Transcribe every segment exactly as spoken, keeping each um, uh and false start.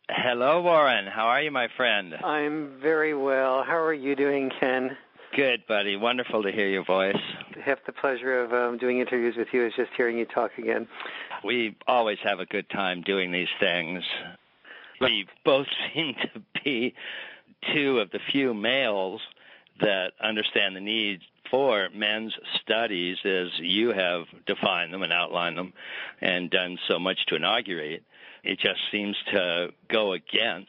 Hello, Warren. How are you, my friend? I'm very well. How are you doing, Ken? Good, buddy. Wonderful to hear your voice. Half the pleasure of um, doing interviews with you is just hearing you talk again. We always have a good time doing these things. We both seem to be two of the few males that understand the need for men's studies as you have defined them and outlined them and done so much to inaugurate. It just seems to go against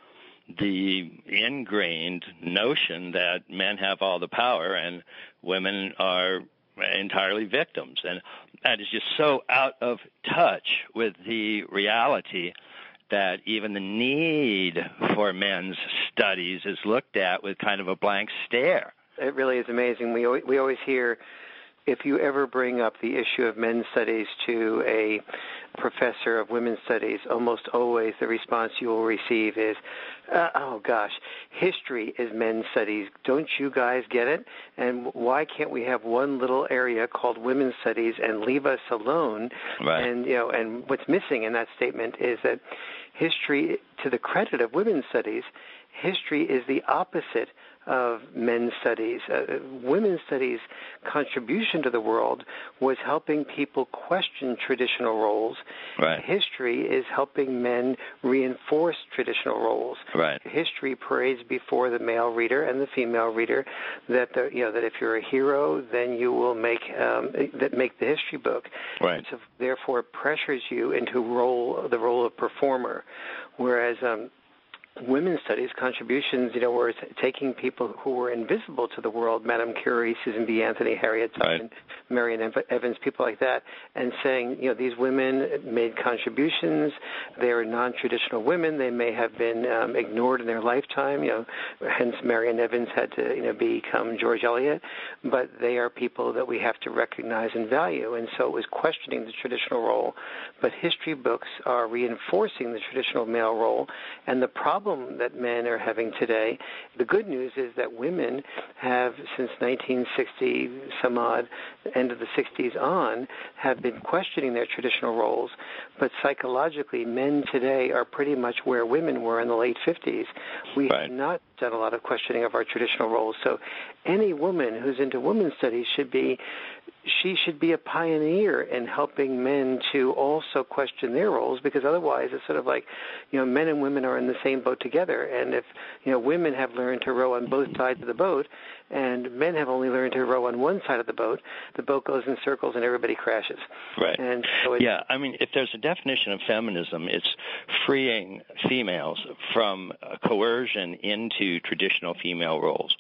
the ingrained notion that men have all the power and women are entirely victims. And that is just so out of touch with the reality that even the need for men's studies is looked at with kind of a blank stare. It really is amazing. We always, we always hear, if you ever bring up the issue of men's studies to a professor of women's studies, almost always the response you will receive is, uh, oh gosh, history is men's studies. Don't you guys get it? And why can't we have one little area called women's studies and leave us alone? Right. And, you know, and what's missing in that statement is that history, to the credit of women's studies, history is the opposite of men's studies. Uh, women's studies' contribution to the world was helping people question traditional roles. Right. History is helping men reinforce traditional roles. Right. History parades before the male reader and the female reader that the, you know that if you're a hero, then you will make um, that make the history book. Right. So therefore, pressures you into role the role of performer, whereas. Um, Women's studies contributions, you know, were taking people who were invisible to the world, Madame Curie, Susan B. Anthony, Harriet Tubman, right. Marian Evans, people like that, and saying, you know, these women made contributions. They are non-traditional women. They may have been um, ignored in their lifetime, you know, hence Marian Evans had to, you know, become George Eliot, but they are people that we have to recognize and value. And so it was questioning the traditional role, but history books are reinforcing the traditional male role, and the problem that men are having today. The good news is that women have, since nineteen sixty, some odd, end of the sixties on, have been questioning their traditional roles. But psychologically, men today are pretty much where women were in the late fifties. We right. have not done a lot of questioning of our traditional roles. So any woman who's into women's studies should be she should be a pioneer in helping men to also question their roles, because otherwise it's sort of like, you know, men and women are in the same boat together. And if, you know, women have learned to row on both sides of the boat and men have only learned to row on one side of the boat, the boat goes in circles and everybody crashes. Right. And so yeah, I mean, if there's a definition of feminism, it's freeing females from coercion into traditional female roles.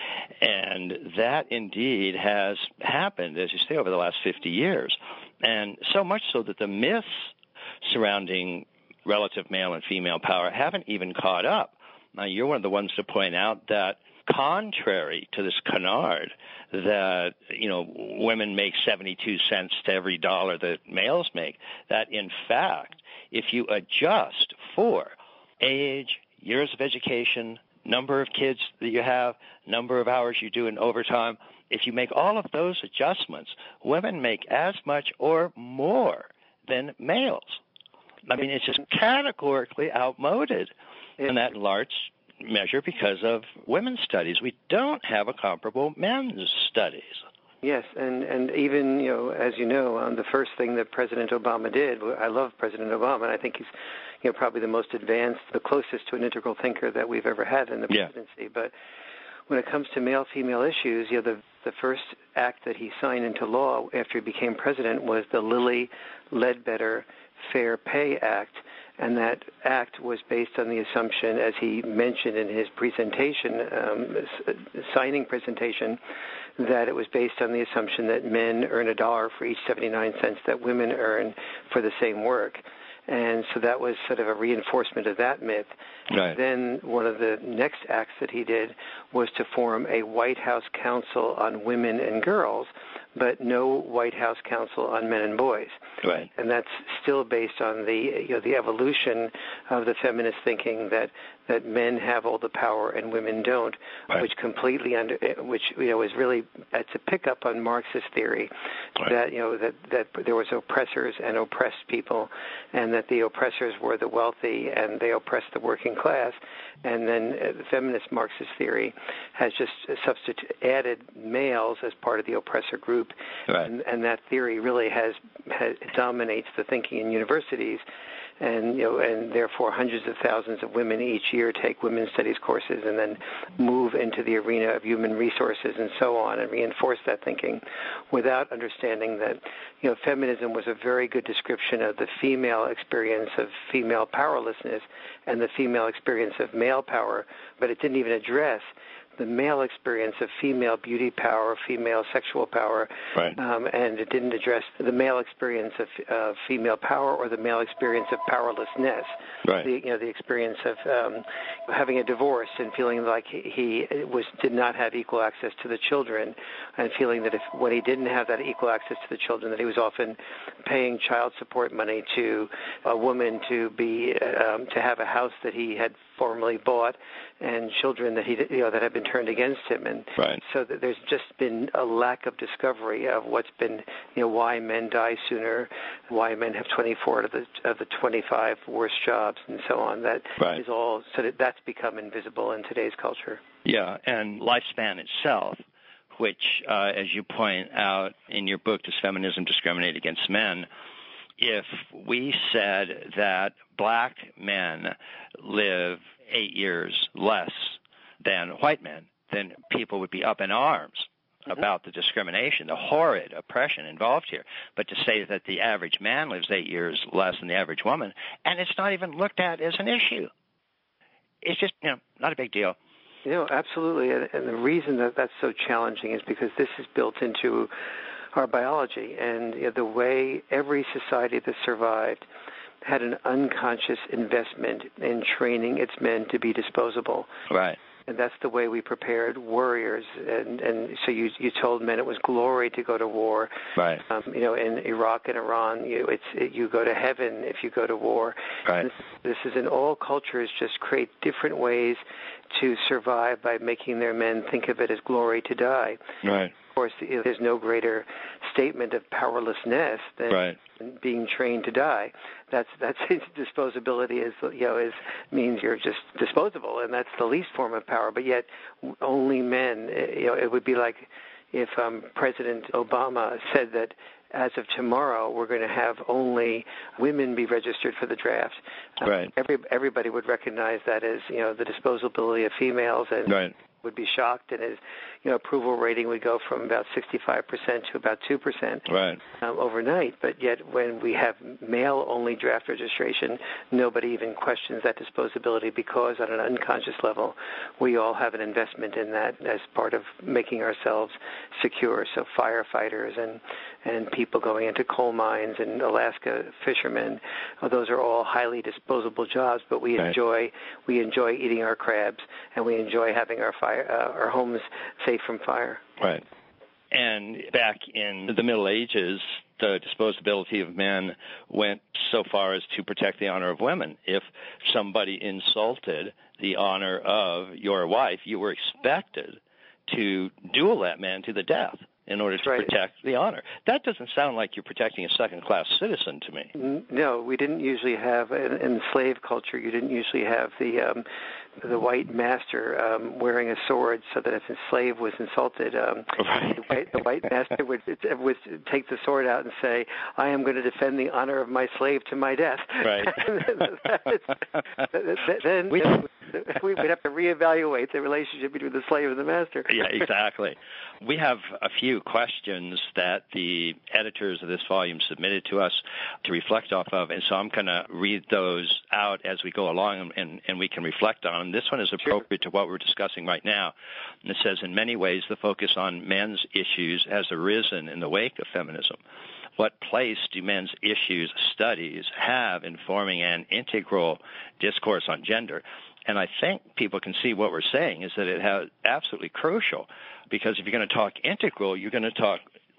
And that indeed has happened, as you say, over the last fifty years. And so much so that the myths surrounding relative male and female power haven't even caught up. Now, you're one of the ones to point out that contrary to this canard that, you know, women make seventy-two cents to every dollar that males make, that in fact, if you adjust for age, years of education, number of kids that you have, number of hours you do in overtime, if you make all of those adjustments, women make as much or more than males. I mean, it's just categorically outmoded, and that in large measure because of women's studies. We don't have a comparable men's studies. Yes, and, and even, you know, as you know, um, the first thing that President Obama did, I love President Obama, and I think he's, you know, probably the most advanced, the closest to an integral thinker that we've ever had in the presidency. Yeah. But when it comes to male-female issues, you know, the the first act that he signed into law after he became president was the Lilly Ledbetter Fair Pay Act, and that act was based on the assumption, as he mentioned in his presentation, um, signing presentation, that it was based on the assumption that men earn a dollar for each seventy-nine cents that women earn for the same work. And so that was sort of a reinforcement of that myth. Right. Then one of the next acts that he did was to form a White House Council on Women and Girls but no White House Council on Men and Boys. Right. And that's still based on the you know the evolution of the feminist thinking that that men have all the power and women don't, right. which completely under which you know is really it's a pickup on Marxist theory right. that you know that that there was oppressors and oppressed people, and that the oppressors were the wealthy and they oppressed the working class, and then uh, the feminist Marxist theory has just substitute added males as part of the oppressor group, right. and, and that theory really has, has dominates the thinking in universities. And you know, and therefore, hundreds of thousands of women each year take women's studies courses, and then move into the arena of human resources and so on, and reinforce that thinking, without understanding that, you know, feminism was a very good description of the female experience of female powerlessness and the female experience of male power, but it didn't even address the male experience of female beauty power, female sexual power, right. um, and it didn't address the male experience of uh, female power or the male experience of powerlessness. Right. The, you know, the experience of um, having a divorce and feeling like he, he was did not have equal access to the children, and feeling that if when he didn't have that equal access to the children, that he was often paying child support money to a woman to be um, to have a house that he had formerly bought, and children that he you know that had been turned against him, and right. so that there's just been a lack of discovery of what's been you know why men die sooner, why men have twenty-four of the of the twenty-five worst jobs, and so on. That right. is all so that that's become invisible in today's culture. Yeah, and lifespan itself, which, uh, as you point out in your book, Does Feminism Discriminate Against Men? If we said that black men live eight years less than white men, then people would be up in arms mm-hmm. about the discrimination, the horrid oppression involved here. But to say that the average man lives eight years less than the average woman, and it's not even looked at as an issue. It's just, you know, not a big deal. You know, absolutely. And, and the reason that that's so challenging is because this is built into our biology, and you know, the way every society that survived had an unconscious investment in training its men to be disposable. Right. And that's the way we prepared warriors. And, and so you you told men it was glory to go to war. Right. Um, you know, in Iraq and Iran, you it's it, you go to heaven if you go to war. Right. This, this is in all cultures, just create different ways to survive by making their men think of it as glory to die. Right. Of course, there's no greater statement of powerlessness than right. being trained to die. That's that's disposability is you know is means you're just disposable, and that's the least form of power. But yet, only men. You know, it would be like if um, President Obama said that as of tomorrow, we're going to have only women be registered for the draft. Right. Um, every everybody would recognize that as you know the disposability of females, and right. would be shocked, and his you know approval rating would go from about sixty-five percent to about two percent right. um, overnight. But yet, when we have male-only draft registration, nobody even questions that disposability, because on an unconscious level, we all have an investment in that as part of making ourselves secure. So firefighters and and people going into coal mines and Alaska fishermen, uh, those are all highly disposable jobs. But we right. enjoy we enjoy eating our crabs, and we enjoy having our fire uh, our homes safe from fire. Right. And back in the Middle Ages, the disposability of men went so far as to protect the honor of women. If somebody insulted the honor of your wife, you were expected to duel that man to the death in order to right. protect the honor. That doesn't sound like you're protecting a second-class citizen to me. No, we didn't usually have, in, in slave culture, you didn't usually have the um, the white master um, wearing a sword so that if a slave was insulted, um, right. the, white, the white master would, would take the sword out and say, I am going to defend the honor of my slave to my death. Right. then we, we would have to reevaluate the relationship between the slave and the master. Yeah, exactly. We have a few questions that the editors of this volume submitted to us to reflect off of, and so I'm going to read those out as we go along, and, and we can reflect on them. This one is appropriate to what we're discussing right now. And it says, in many ways, the focus on men's issues has arisen in the wake of feminism. What place do men's issues studies have in forming an integral discourse on gender? And I think people can see what we're saying is that it has absolutely crucial, because if you're going to talk integral, you're going to talk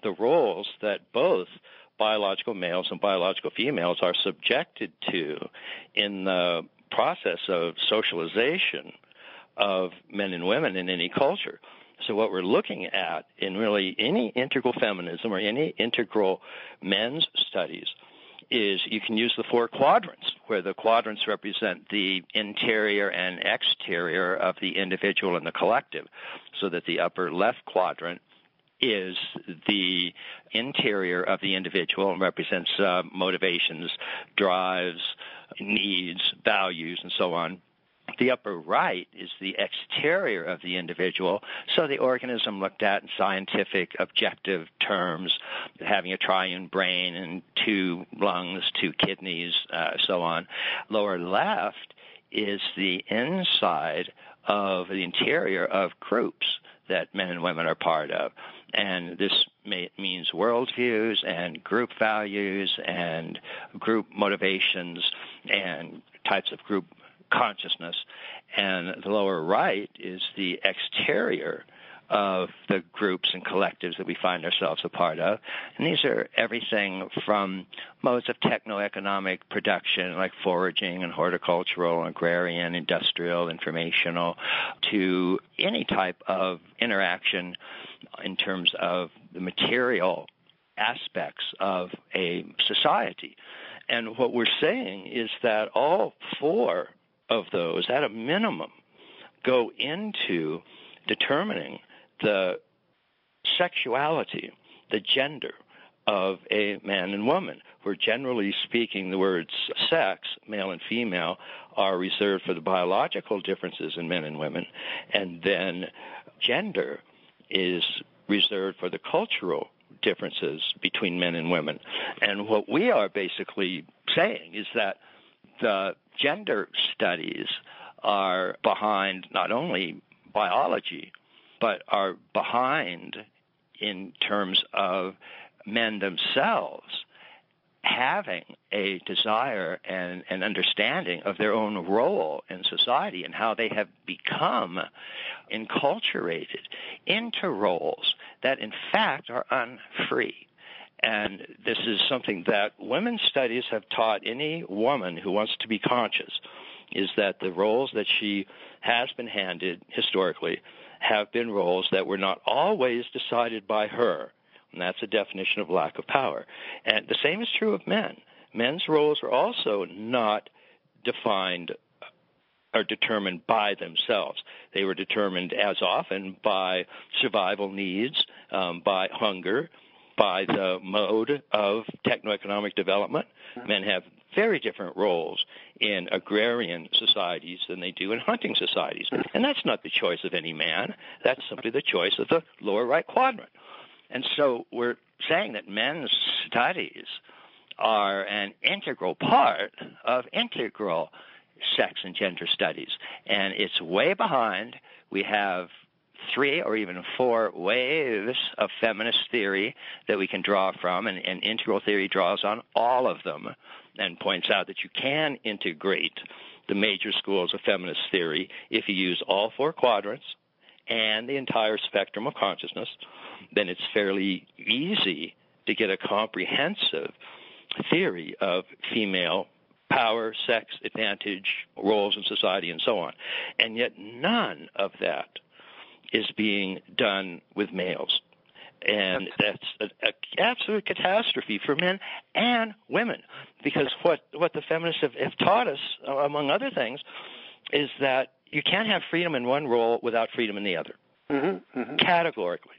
the roles that both biological males and biological females are subjected to in the process of socialization of men and women in any culture. So what we're looking at in really any integral feminism or any integral men's studies is you can use the four quadrants, where the quadrants represent the interior and exterior of the individual and the collective, so that the upper left quadrant is the interior of the individual and represents uh, motivations, drives, needs, values, and so on. The upper right is the exterior of the individual, so the organism looked at in scientific, objective terms, having a triune brain and two lungs, two kidneys, uh, so on. Lower left is the inside of the interior of groups that men and women are part of. And this may, means worldviews and group values and group motivations and types of group consciousness. And the lower right is the exterior of the groups and collectives that we find ourselves a part of. And these are everything from modes of techno-economic production like foraging and horticultural, agrarian, industrial, informational, to any type of interaction in terms of the material aspects of a society. And what we're saying is that all four of those, at a minimum, go into determining the sexuality, the gender of a man and woman, where generally speaking the words sex, male and female, are reserved for the biological differences in men and women, and then gender is reserved for the cultural differences between men and women. And what we are basically saying is that the gender studies are behind not only biology, but are behind in terms of men themselves having a desire and an understanding of their own role in society and how they have become enculturated into roles that in fact are unfree. And this is something that women's studies have taught any woman who wants to be conscious, is that the roles that she has been handed historically have been roles that were not always decided by her. And that's a definition of lack of power. And the same is true of men. Men's roles are also not defined or determined by themselves. They were determined as often by survival needs, um, by hunger, by the mode of techno-economic development. Men have very different roles in agrarian societies than they do in hunting societies. And that's not the choice of any man. That's simply the choice of the lower right quadrant. And so we're saying that men's studies are an integral part of integral sex and gender studies. And it's way behind. We have three or even four waves of feminist theory that we can draw from, and, and integral theory draws on all of them and points out that you can integrate the major schools of feminist theory if you use all four quadrants and the entire spectrum of consciousness. Then it's fairly easy to get a comprehensive theory of female power, sex, advantage, roles in society, and so on. And yet none of that is being done with males. And that's an absolute catastrophe for men and women, because what, what the feminists have, have taught us, among other things, is that you can't have freedom in one role without freedom in the other, mm-hmm, mm-hmm. categorically.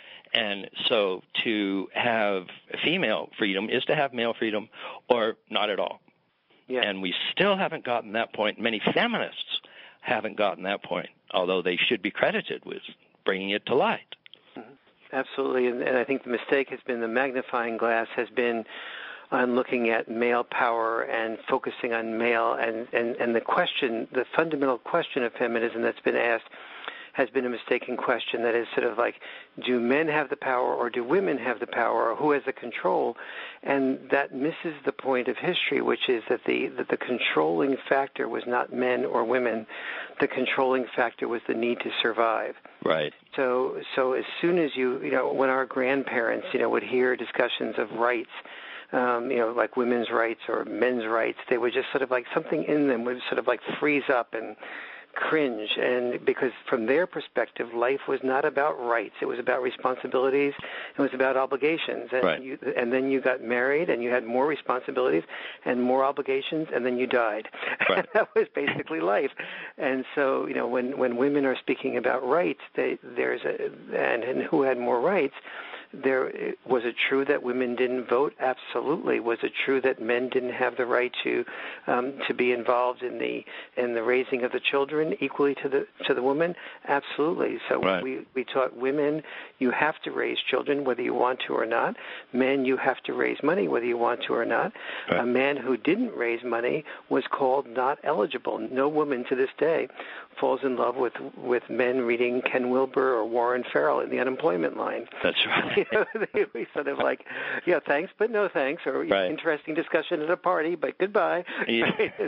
And so to have female freedom is to have male freedom or not at all. Yeah. And we still haven't gotten that point. Many feminists haven't gotten that point, although they should be credited with bringing it to light. Mm-hmm. Absolutely. And, and I think the mistake has been, the magnifying glass has been on looking at male power and focusing on male. And, and, and the question, the fundamental question of feminism that's been asked has been a mistaken question that is sort of like, do men have the power or do women have the power, or who has the control? And that misses the point of history, which is that the that the controlling factor was not men or women. the controlling factor was the need to survive. Right. So, so as soon as you, you know, when our grandparents, you know, would hear discussions of rights, um, you know, like women's rights or men's rights, they would just sort of like something in them would sort of like freeze up and cringe, and because from their perspective, life was not about rights; it was about responsibilities. It was about obligations, and right. you, and then you got married, and you had more responsibilities and more obligations, and then you died. Right. That was basically life. And so, you know, when when women are speaking about rights, they, there's a, and, and who had more rights. There was it true that women didn't vote? Absolutely. Was it true that men didn't have the right to um, to be involved in the in the raising of the children equally to the to the woman? Absolutely. So right. we we taught women you have to raise children whether you want to or not. Men, you have to raise money whether you want to or not. Right. A man who didn't raise money was called not eligible. No woman to this day falls in love with with men reading Ken Wilber or Warren Farrell in the unemployment line. That's right. You know, they we sort of like, yeah, thanks, but no thanks, or right. interesting discussion at a party, but goodbye. Yeah.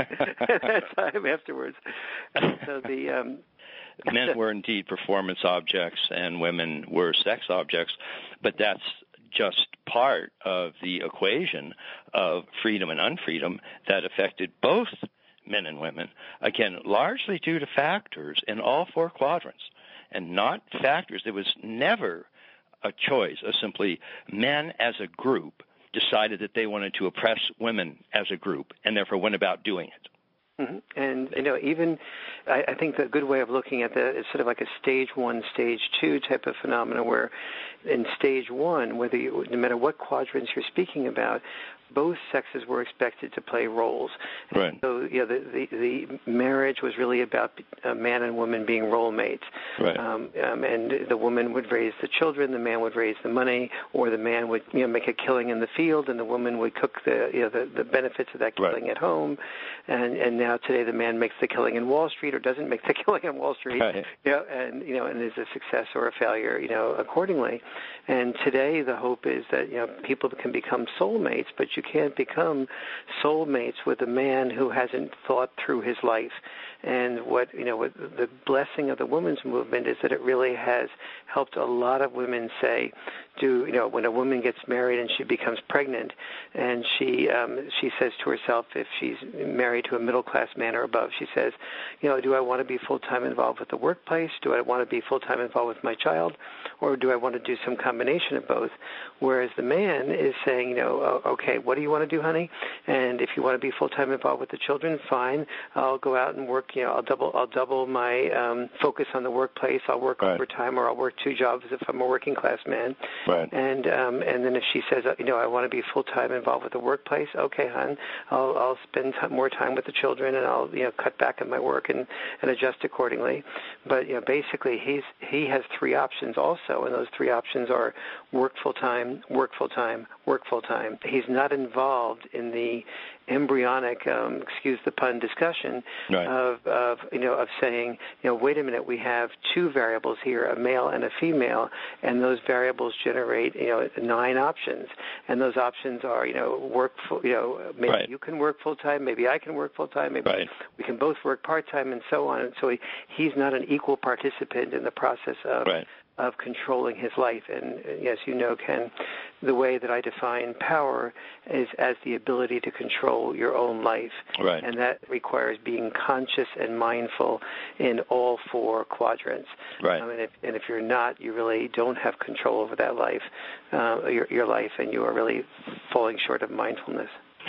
At that time afterwards. And so the um, men were indeed performance objects, and women were sex objects, but that's just part of the equation of freedom and unfreedom that affected both men and women, again, largely due to factors in all four quadrants, and not factors. There was never a choice of simply men as a group decided that they wanted to oppress women as a group and therefore went about doing it. Mm-hmm. And, you know, even I, I think the good way of looking at that is sort of like a stage one, stage two type of phenomena where in stage one, whether you, no matter what quadrants you're speaking about, both sexes were expected to play roles. Right. So, you know, the, the, the marriage was really about a man and woman being role mates. Right. Um, um, and the woman would raise the children, the man would raise the money, or the man would, you know, make a killing in the field, and the woman would cook the, you know, the, the benefits of that killing right. at home. And and now today the man makes the killing in Wall Street or doesn't make the killing in Wall Street. Right. You know, and you know, and is a success or a failure, you know, accordingly. And today the hope is that, you know, people can become soulmates, but you can't become soulmates with a man who hasn't thought through his life. And what, you know, what the blessing of the women's movement is that it really has helped a lot of women say, do, you know, when a woman gets married and she becomes pregnant and she um, she says to herself, if she's married to a middle-class man or above, she says, you know, do I want to be full-time involved with the workplace? Do I want to be full-time involved with my child? Or do I want to do some combination of both? Whereas the man is saying, you know, oh, okay, what do you want to do, honey? And if you want to be full-time involved with the children, fine. I'll go out and work, you know, I'll double I'll double my um, focus on the workplace. I'll work right. overtime, or I'll work two jobs if I'm a working-class man. Right. And um, and then if she says, you know, I want to be full-time involved with the workplace, okay, hon, I'll I'll spend t- more time with the children, and I'll, you know, cut back on my work and, and adjust accordingly. But, you know, basically he's he has three options also, and those three options are work full-time, work full-time, work full-time. He's not involved in the embryonic, um, excuse the pun, discussion right. of, of, you know, of saying, you know, wait a minute, we have two variables here, a male and a female, and those variables generate, you know, nine options, and those options are, you know, work, full, you know, maybe right. you can work full time, maybe I can work full time, maybe right. we can both work part time, and so on. And so he, he's not an equal participant in the process of. Right. of controlling his life. And as you know, Ken, the way that I define power is as the ability to control your own life. Right. And that requires being conscious and mindful in all four quadrants. Right. Um, and, if, and if you're not, you really don't have control over that life, uh, your, your life, and you are really falling short of mindfulness.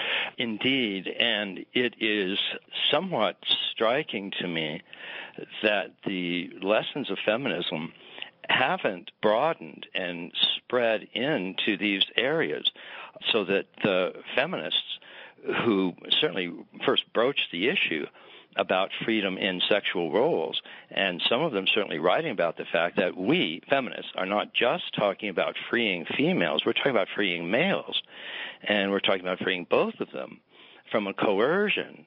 Indeed, and it is somewhat striking to me that the lessons of feminism haven't broadened and spread into these areas, so that the feminists who certainly first broached the issue about freedom in sexual roles, and some of them certainly writing about the fact that we, feminists, are not just talking about freeing females, we're talking about freeing males, and we're talking about freeing both of them from a coercion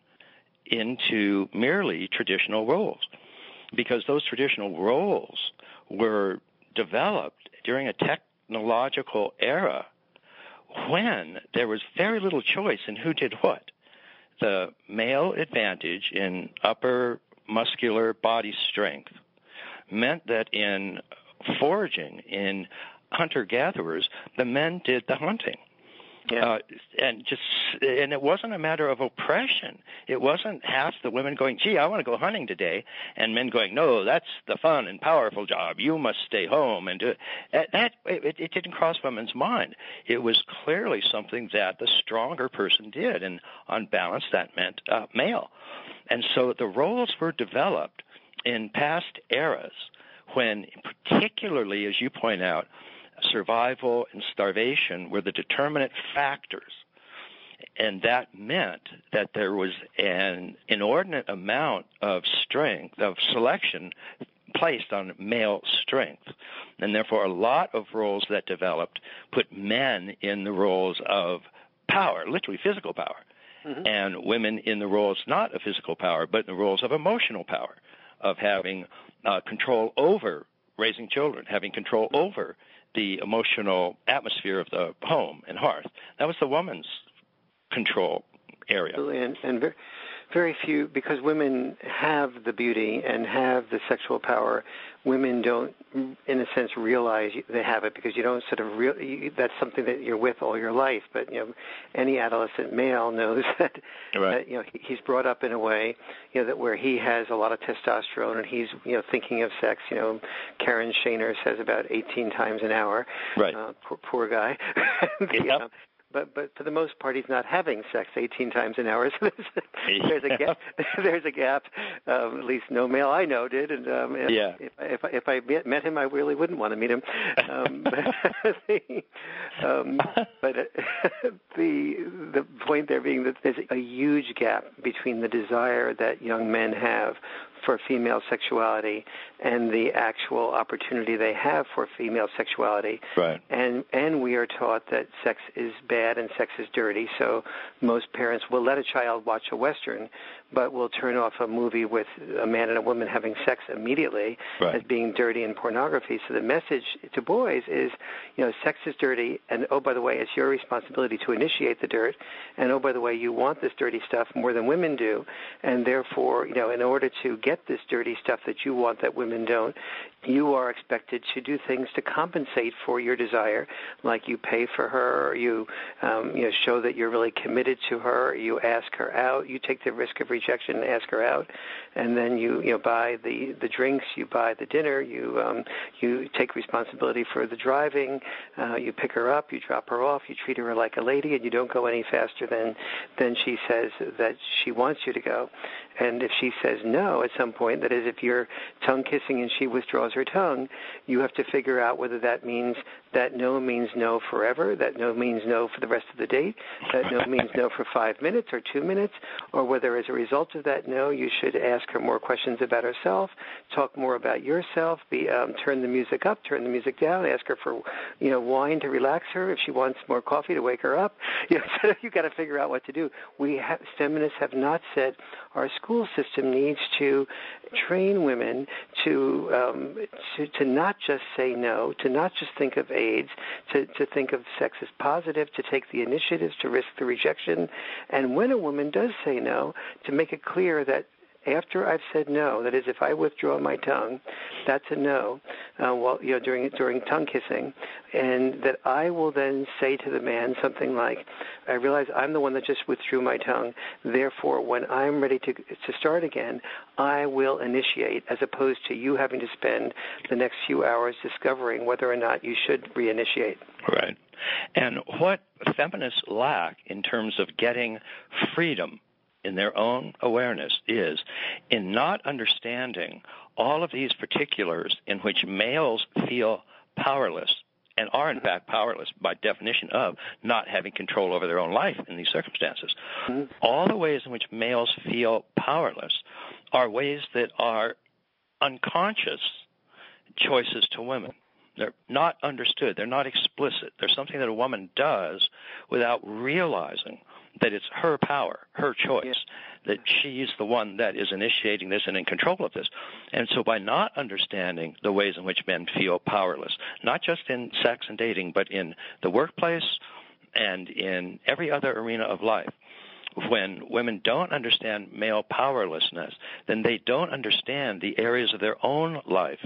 into merely traditional roles, because those traditional roles were developed during a technological era when there was very little choice in who did what. The male advantage in upper muscular body strength meant that in foraging, in hunter-gatherers, the men did the hunting. Yeah. Uh, and just and it wasn't a matter of oppression. It wasn't half the women going, gee, I want to go hunting today, and men going, no, that's the fun and powerful job. You must stay home and do it. That it, it didn't cross women's mind. It was clearly something that the stronger person did, and on balance, that meant uh, male. And so the roles were developed in past eras when, particularly, as you point out, survival and starvation were the determinant factors. And that meant that there was an inordinate amount of strength, of selection, placed on male strength. And therefore, a lot of roles that developed put men in the roles of power, literally physical power, mm-hmm. and women in the roles not of physical power, but in the roles of emotional power, of having uh, control over raising children, having control over the emotional atmosphere of the home and hearth. That was the woman's control area. And, and very, very few, because women have the beauty and have the sexual power, women don't, in a sense, realize they have it because you don't sort of real. You, that's something that you're with all your life. But you know, any adolescent male knows that, right. that you know he's brought up in a way, you know, that where he has a lot of testosterone and he's you know thinking of sex. You know, Karen Shaner says about eighteen times an hour. Right. Uh, poor, poor guy. the, yep. um, But but for the most part, he's not having sex eighteen times an hour. So there's, there's a gap. There's a gap. Um, at least no male I know did. And um, if, yeah. if, if, if I met, met him, I really wouldn't want to meet him. Um, but the, um, but uh, the the point there being that there's a huge gap between the desire that young men have for female sexuality and the actual opportunity they have for female sexuality. Right. And and we are taught that sex is bad and sex is dirty, so most parents will let a child watch a Western, but will turn off a movie with a man and a woman having sex immediately right. as being dirty and pornography. So the message to boys is, you know, sex is dirty, and oh, by the way, it's your responsibility to initiate the dirt, and oh, by the way, you want this dirty stuff more than women do, and therefore, you know, in order to get this dirty stuff that you want that women don't, you are expected to do things to compensate for your desire, like you pay for her, or you, um, you know, show that you're really committed to her, or you ask her out, you take the risk of rejection and ask her out, and then you, you know, buy the, the drinks, you buy the dinner, you, um, you take responsibility for the driving, uh, you pick her up, you drop her off, you treat her like a lady, and you don't go any faster than, than she says that she wants you to go. And if she says no at some point, that is, if you're tongue kissing and she withdraws her tongue, you have to figure out whether that means that no means no forever, that no means no for the rest of the date, that no means no for five minutes or two minutes, or whether as a result of that no, you should ask her more questions about herself, talk more about yourself, be um, turn the music up, turn the music down, ask her for, you know, wine to relax her, if she wants more coffee to wake her up. You know, so you got to figure out what to do. We have, feminists have not said our school system needs to train women to, um, to to not just say no, to not just think of AIDS, to, to think of sex as positive, to take the initiatives, to risk the rejection, and when a woman does say no, to make it clear that after I've said no, that is, if I withdraw my tongue, that's a no. Uh, while you know, during during tongue kissing, and that I will then say to the man something like, "I realize I'm the one that just withdrew my tongue. Therefore, when I'm ready to to start again, I will initiate," as opposed to you having to spend the next few hours discovering whether or not you should reinitiate. Right. And what feminists lack in terms of getting freedom in their own awareness is in not understanding all of these particulars in which males feel powerless and are, in fact, powerless by definition of not having control over their own life in these circumstances. Mm-hmm. All the ways in which males feel powerless are ways that are unconscious choices to women. They're not understood. They're not explicit. They're something that a woman does without realizing that it's her power, her choice, yeah. that she's the one that is initiating this and in control of this. And so by not understanding the ways in which men feel powerless, not just in sex and dating, but in the workplace and in every other arena of life, when women don't understand male powerlessness, then they don't understand the areas of their own life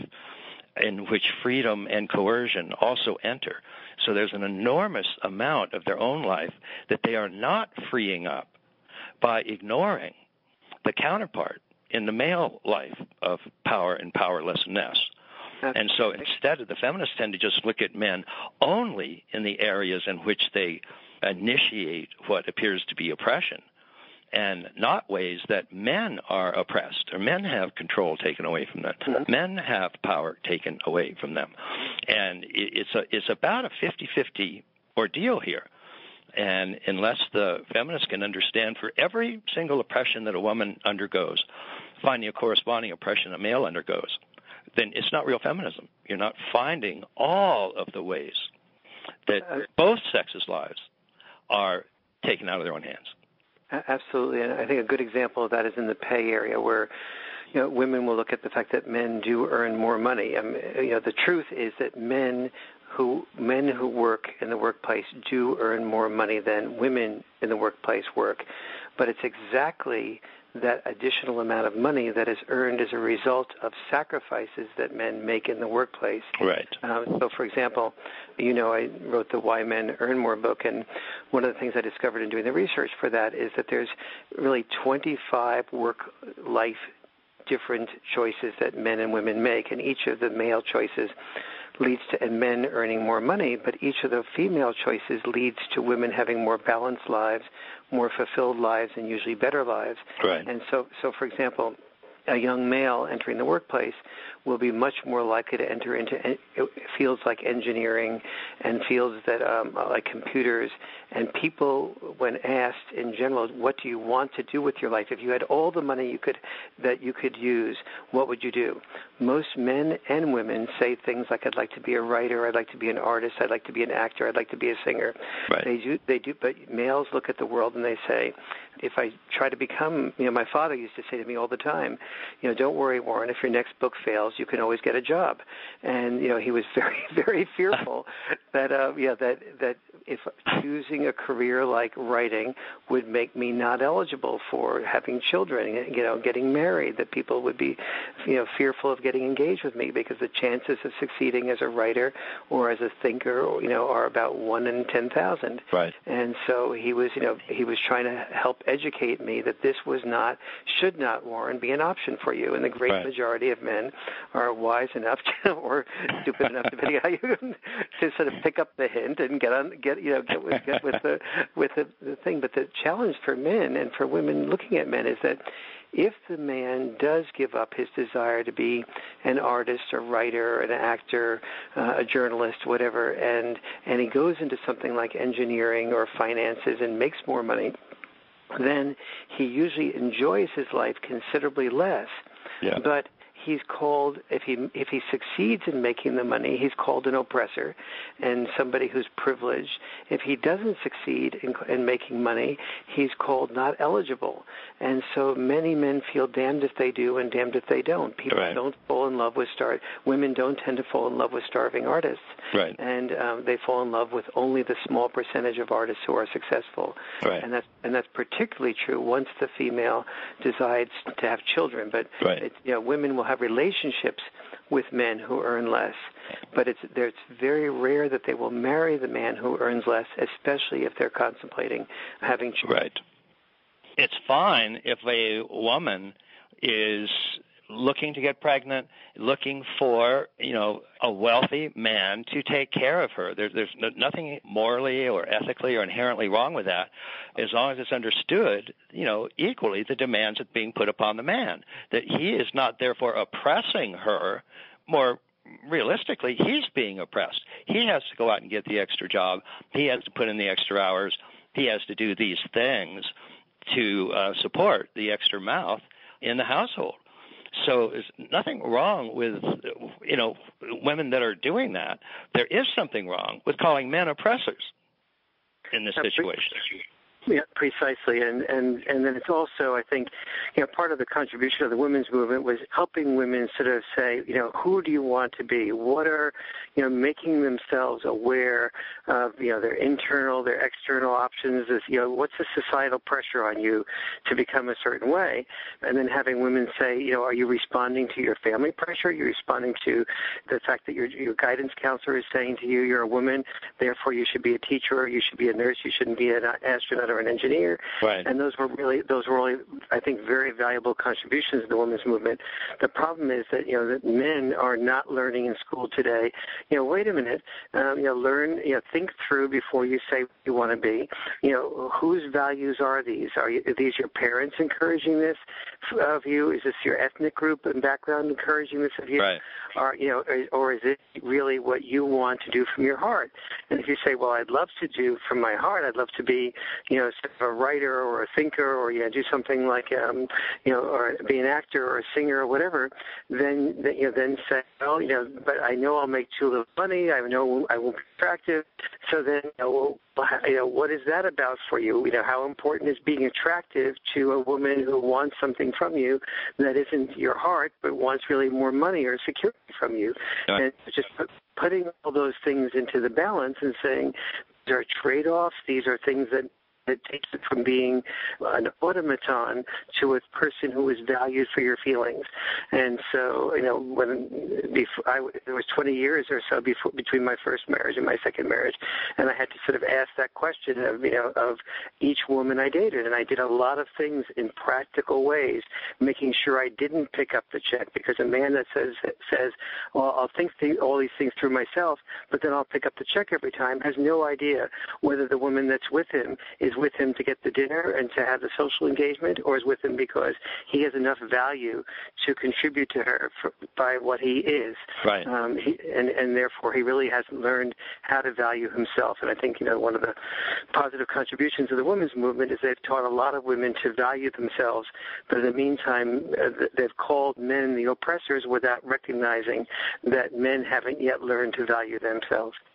in which freedom and coercion also enter. So there's an enormous amount of their own life that they are not freeing up by ignoring the counterpart in the male life of power and powerlessness. And so instead, the feminists tend to just look at men only in the areas in which they initiate what appears to be oppression, and not ways that men are oppressed or men have control taken away from them. Mm-hmm. Men have power taken away from them. And it's a, it's about a fifty-fifty ordeal here. And unless the feminists can understand for every single oppression that a woman undergoes, finding a corresponding oppression a male undergoes, then it's not real feminism. You're not finding all of the ways that both sexes' lives are taken out of their own hands. Absolutely. And I think a good example of that is in the pay area where, you know, women will look at the fact that men do earn more money. I mean, you know, the truth is that men who men who work in the workplace do earn more money than women in the workplace work. But it's exactly that additional amount of money that is earned as a result of sacrifices that men make in the workplace. Right. Um, so, for example, you know, I wrote the Why Men Earn More book, and one of the things I discovered in doing the research for that is that there's really twenty-five work-life different choices that men and women make, and each of the male choices leads to and men earning more money, but each of the female choices leads to women having more balanced lives, more fulfilled lives, and usually better lives. Right. And so, so for example, a young male entering the workplace will be much more likely to enter into fields like engineering and fields that um, like computers. And people, when asked in general, what do you want to do with your life? If you had all the money you could that you could use, what would you do? Most men and women say things like, "I'd like to be a writer. I'd like to be an artist. I'd like to be an actor. I'd like to be a singer." Right. They do. They do. But males look at the world and they say, if I try to become, you know, my father used to say to me all the time, you know, don't worry, Warren, if your next book fails, you can always get a job. And, you know, he was very, very fearful that, uh, yeah, that, that if choosing a career like writing would make me not eligible for having children, you know, getting married, that people would be, you know, fearful of getting engaged with me because the chances of succeeding as a writer or as a thinker, you know, are about one in ten thousand. Right. And so he was, you know, he was trying to help educate me that this was not, should not, Warren, be an option for you. And the great right. majority of men are wise enough to, or stupid enough, depending on how you, to sort of pick up the hint and get on, get you know, get with, get with the with the, the thing. But the challenge for men and for women looking at men is that if the man does give up his desire to be an artist, a writer, an actor, uh, a journalist, whatever, and and he goes into something like engineering or finances and makes more money, then he usually enjoys his life considerably less. Yeah. But he's called, if he if he succeeds in making the money, he's called an oppressor and somebody who's privileged. If he doesn't succeed in, in making money, he's called not eligible. And so many men feel damned if they do and damned if they don't. People right. don't fall in love with star. Women don't tend to fall in love with starving artists. Right. And um, they fall in love with only the small percentage of artists who are successful. Right. And that's and that's particularly true once the female decides to have children. But right. it's, you know, women will have relationships with men who earn less, but it's it's very rare that they will marry the man who earns less, especially if they're contemplating having children. Right. It's fine if a woman is looking to get pregnant, looking for, you know, a wealthy man to take care of her. There, there's nothing morally or ethically or inherently wrong with that, as long as it's understood, you know, equally the demands that's being put upon the man, that he is not therefore oppressing her. More realistically, he's being oppressed. He has to go out and get the extra job. He has to put in the extra hours. He has to do these things to uh, support the extra mouth in the household. So there's nothing wrong with, you know, women that are doing that. There is something wrong with calling men oppressors in this situation. Yeah, precisely, and and and then it's also, I think, you know, part of the contribution of the women's movement was helping women sort of say, you know, who do you want to be? What are, you know, making themselves aware of, you know, their internal, their external options. Is, you know, what's the societal pressure on you to become a certain way? And then having women say, you know, are you responding to your family pressure? Are you responding to the fact that your your guidance counselor is saying to you, you're a woman, therefore you should be a teacher, or you should be a nurse, you shouldn't be an astronaut or an engineer. Right. And those were really, those were really, I think, very valuable contributions to the women's movement. The problem is that, you know, that men are not learning in school today, you know, wait a minute, um, you know, learn, you know, think through before you say what you want to be. You know, whose values are these? Are, you, are these your parents encouraging this of you? Is this your ethnic group and background encouraging this of you? Right. Or, you know, or, or is it really what you want to do from your heart? And if you say, well, I'd love to do from my heart, I'd love to be, you know, sort of a writer or a thinker, or, you know, do something like, um, you know, or be an actor or a singer or whatever, then, you know, then say, well, you know, but I know I'll make too little money. I know I won't be attractive. So then, you know, well, you know, what is that about for you? You know, how important is being attractive to a woman who wants something from you that isn't your heart, but wants really more money or security from you? Right. And just putting all those things into the balance and saying, these are trade-offs. These are things that it takes it from being an automaton to a person who is valued for your feelings. And so, you know, when before I, there was twenty years or so before, between my first marriage and my second marriage, and I had to sort of ask that question of, you know, of each woman I dated. And I did a lot of things in practical ways, making sure I didn't pick up the check, because a man that says, says well, I'll think th- all these things through myself, but then I'll pick up the check every time, has no idea whether the woman that's with him is with him to get the dinner and to have the social engagement, or is with him because he has enough value to contribute to her for, by what he is. Right. Um, he, and, and therefore, he really hasn't learned how to value himself. And I think, you know, one of the positive contributions of the women's movement is they've taught a lot of women to value themselves, but in the meantime, uh, they've called men the oppressors without recognizing that men haven't yet learned to value themselves.